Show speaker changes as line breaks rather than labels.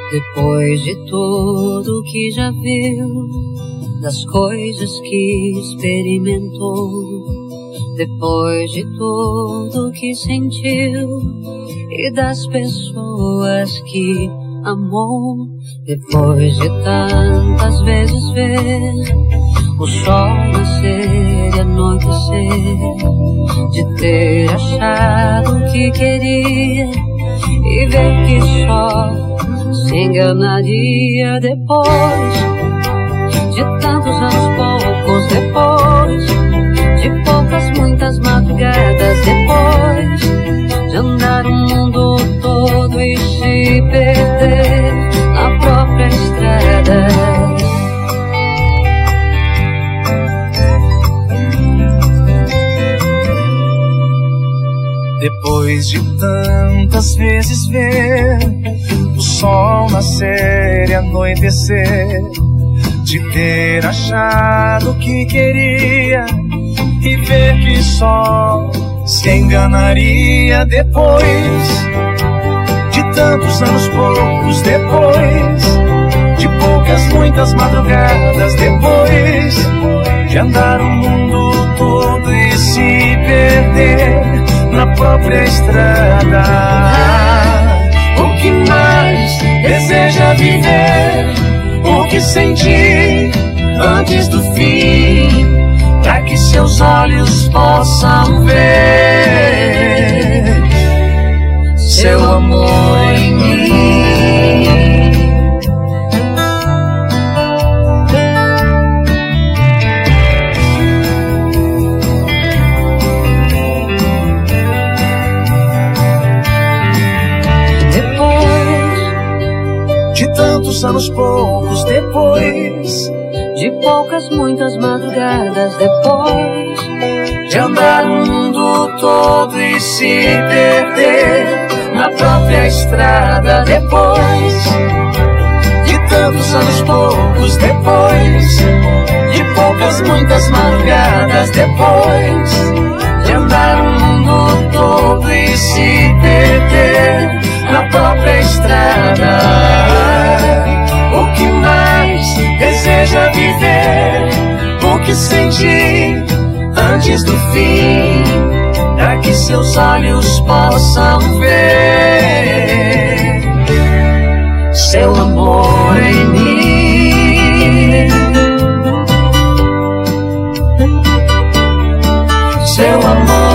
Depois de tudo que já viu, das coisas que experimentou, depois de tudo que sentiu e das pessoas que amou, depois de tantas vezes ver o sol nascer e anoitecer, de ter achado o que queria e ver que só se enganaria, depois de tantos anos poucos, depois de poucas, muitas madrugadas, depois de andar o mundo todo e se perder na própria estrada.
Depois de tantas vezes ver o sol nascer e anoitecer, de ter achado o que queria e ver que só se enganaria, depois de tantos anos poucos, depois de poucas, muitas madrugadas, depois de andar o mundo todo e se perder na própria estrada. O que mais deseja viver, o que sentir antes do fim, para que seus olhos possam ver seu amor em mim. Tantos anos poucos, depois
de poucas, muitas madrugadas, depois
de andar o mundo todo e se perder na própria estrada, depois de tantos anos poucos, depois de poucas, muitas madrugadas, depois de andar o mundo todo e se perder na própria estrada. O que mais deseja viver, o que sentir antes do fim, para que seus olhos possam ver seu amor em mim, seu amor.